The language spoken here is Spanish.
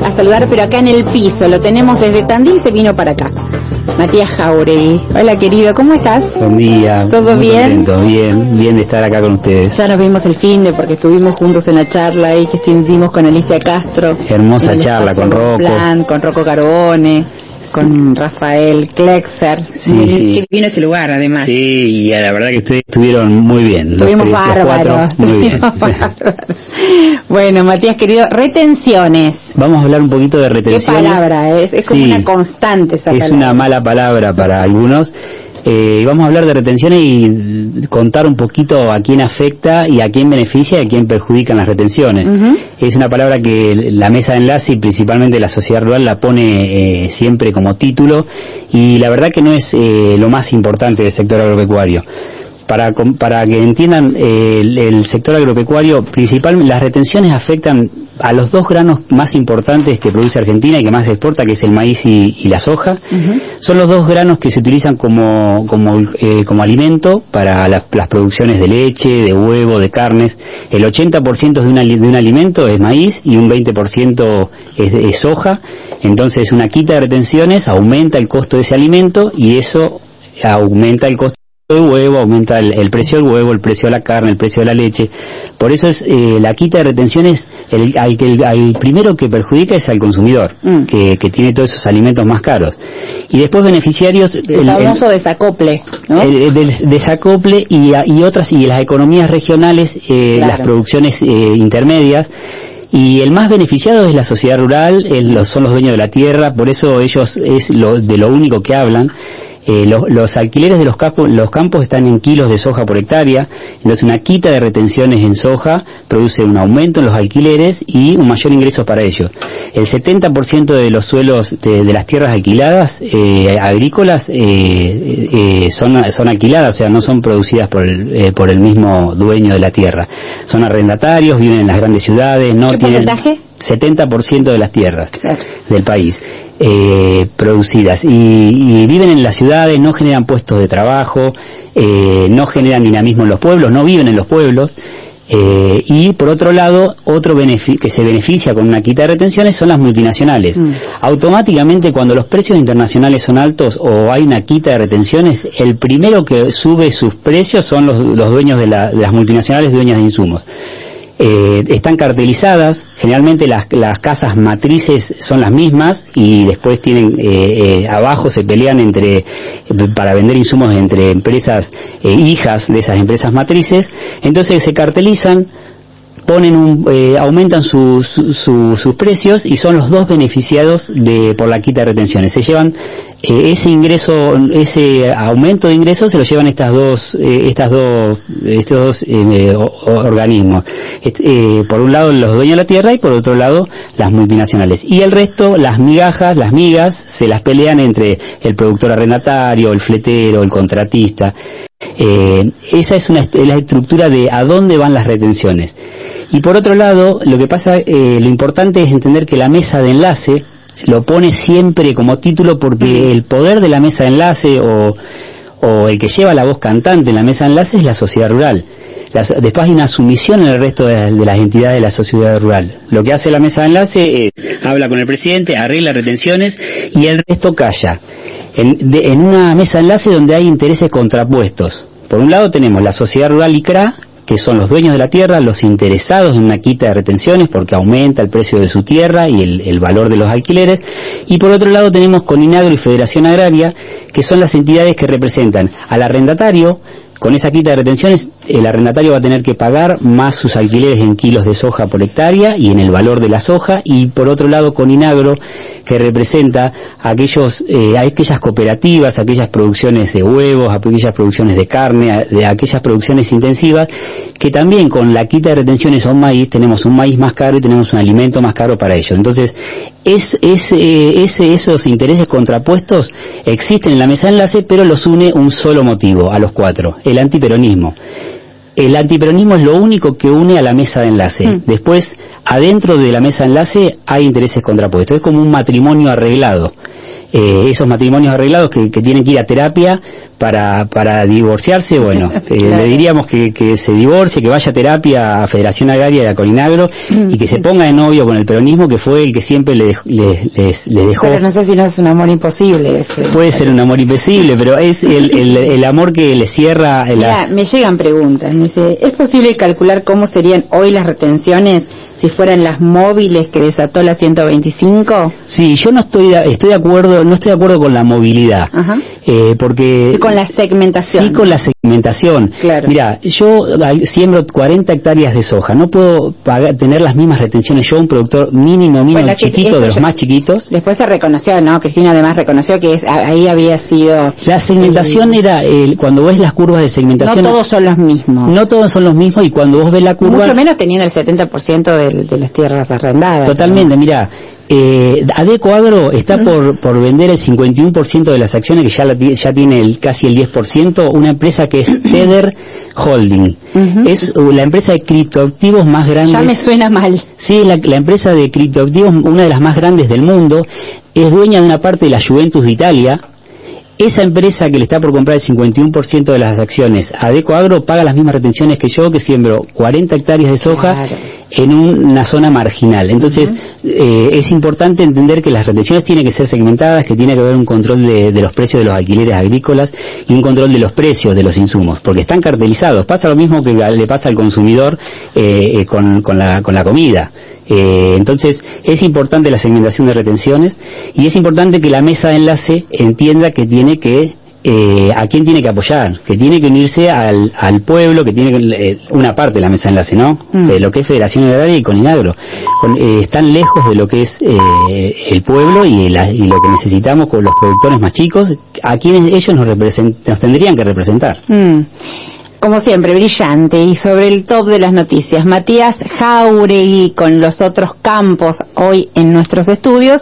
a saludar, pero acá en el piso. Lo tenemos desde Tandil, se vino para acá. Matías Jauregui. Hola, querido, ¿cómo estás? Buen día. ¿Todo muy bien? Contento, bien de estar acá con ustedes. Ya nos vimos el finde porque estuvimos juntos en la charla y que estuvimos con Alicia Castro. Hermosa charla con Rocco. Con Rocco Carbone, con Rafael Klexer. Sí. Que vino ese lugar, además. Sí, y la verdad que ustedes estuvieron muy bien. Estuvimos bárbaros. Muy bien. Bueno, Matías, querido, retenciones. Vamos a hablar un poquito de retenciones. ¿Qué palabra es? Es como una constante esa palabra. Es una mala palabra para algunos. Vamos a hablar de retenciones y contar un poquito a quién afecta y a quién beneficia y a quién perjudican las retenciones. Es una palabra que la mesa de enlace y principalmente la sociedad rural la pone siempre como título, y la verdad que no es lo más importante del sector agropecuario. Para que entiendan, el sector agropecuario, principalmente las retenciones afectan a los dos granos más importantes que produce Argentina y que más exporta, que es el maíz y la soja. Son los dos granos que se utilizan como alimento para las producciones de leche, de huevo, de carnes. El 80% de un alimento es maíz y un 20% es soja. Entonces una quita de retenciones aumenta el costo de ese alimento y eso aumenta el costo del huevo, aumenta el precio del huevo, el precio de la carne, el precio de la leche. Por eso es la quita de retenciones, al primero que perjudica es al consumidor, que tiene todos esos alimentos más caros. Y después beneficiarios, el famoso desacople, ¿no? Desacople y otras, y las economías regionales, claro. Las producciones intermedias. Y el más beneficiado es la sociedad rural, son los dueños de la tierra, por eso ellos es de lo único que hablan. Los alquileres de los campos están en kilos de soja por hectárea, entonces una quita de retenciones en soja produce un aumento en los alquileres y un mayor ingreso para ellos. El 70% de los suelos de las tierras alquiladas, agrícolas, son alquiladas, o sea, no son producidas por el mismo dueño de la tierra. Son arrendatarios, viven en las grandes ciudades, no tienen... ¿Qué porcentaje? 70% de las tierras del país producidas y viven en las ciudades, no generan puestos de trabajo, no generan dinamismo en los pueblos, no viven en los pueblos. Y por otro lado, otro que se beneficia con una quita de retenciones son las multinacionales. Automáticamente, cuando los precios internacionales son altos o hay una quita de retenciones, el primero que sube sus precios son los dueños de las multinacionales, dueñas de insumos. Están cartelizadas, generalmente las casas matrices son las mismas y después tienen abajo se pelean para vender insumos entre empresas hijas de esas empresas matrices. Entonces se cartelizan, aumentan sus precios y son los dos beneficiados por la quita de retenciones. Se llevan ese aumento de ingresos se lo llevan estos dos organismos. Por un lado los dueños de la tierra y por otro lado las multinacionales. Y el resto, las migas, se las pelean entre el productor arrendatario, el fletero, el contratista. Esa es la estructura de a dónde van las retenciones. Y por otro lado, lo que pasa, lo importante es entender que la mesa de enlace lo pone siempre como título porque el poder de la mesa de enlace o el que lleva la voz cantante en la mesa de enlace es la sociedad rural. Después hay una sumisión en el resto de las entidades de la sociedad rural. Lo que hace la mesa de enlace es habla con el presidente, arregla retenciones y el resto calla. En una mesa de enlace donde hay intereses contrapuestos. Por un lado tenemos la sociedad rural ICRA, que son los dueños de la tierra, los interesados en una quita de retenciones porque aumenta el precio de su tierra y el valor de los alquileres, y por otro lado tenemos Coninagro y Federación Agraria, que son las entidades que representan al arrendatario. Con esa quita de retenciones, el arrendatario va a tener que pagar más sus alquileres en kilos de soja por hectárea y en el valor de la soja, y por otro lado Coninagro, que representa aquellas cooperativas, aquellas producciones de huevos, aquellas producciones de carne, aquellas producciones intensivas, que también con la quita de retenciones a un maíz, tenemos un maíz más caro y tenemos un alimento más caro para ellos. Entonces, esos intereses contrapuestos existen en la mesa de enlace, pero los une un solo motivo a los cuatro, el antiperonismo. El antiperonismo es lo único que une a la mesa de enlace. Después, adentro de la mesa de enlace hay intereses contrapuestos. Es como un matrimonio arreglado. esos matrimonios arreglados que tienen que ir a terapia para divorciarse, bueno, claro. Le diríamos que se divorcie, que vaya a terapia a Federación Agraria de Acolinagro y que se ponga de novio con el peronismo, que fue el que siempre le dejó. Pero no sé si no es un amor imposible ese. Puede ser un amor imposible, pero es el amor que le cierra. Mira, me llegan preguntas, me dice, ¿es posible calcular cómo serían hoy las retenciones si fueran las móviles que desató la 125? Sí, yo no estoy de acuerdo con la movilidad. Ajá. Porque sí, con la segmentación. Sí, con la segmentación. Claro. Mira, yo siembro 40 hectáreas de soja, no puedo tener las mismas retenciones yo, un productor mínimo bueno, chiquito, de los más chiquitos. Después se reconoció, ¿no? Cristina además reconoció que ahí había sido... La segmentación era, cuando ves las curvas de segmentación... No todos son los mismos. No todos son los mismos, y cuando vos ves la curva... Mucho menos teniendo el 70% de las tierras arrendadas. Totalmente, ¿no? Mira... Adecoagro está por vender el 51% de las acciones, que ya tiene casi el 10%, una empresa que es Tether Holding. Es la empresa de criptoactivos más grande. Ya me suena mal. Sí, la empresa de criptoactivos, una de las más grandes del mundo, es dueña de una parte de la Juventus de Italia. Esa empresa que le está por comprar el 51% de las acciones a Adecoagro paga las mismas retenciones que yo, que siembro 40 hectáreas de soja, claro, en una zona marginal. Entonces, es importante entender que las retenciones tienen que ser segmentadas, que tiene que haber un control de los precios de los alquileres agrícolas y un control de los precios de los insumos, porque están cartelizados. Pasa lo mismo que le pasa al consumidor con la comida. Entonces es importante la segmentación de retenciones, y es importante que la mesa de enlace entienda que tiene que a quién tiene que apoyar, que tiene que unirse al pueblo, que tiene que, una parte de la mesa de enlace, ¿no? De lo que es Federación Agraria y Acolinagro. Están lejos de lo que es el pueblo y lo que necesitamos con los productores más chicos, a quienes ellos nos tendrían que representar. Como siempre, brillante, y sobre el top de las noticias, Matías Jáuregui con los otros campos hoy en nuestros estudios.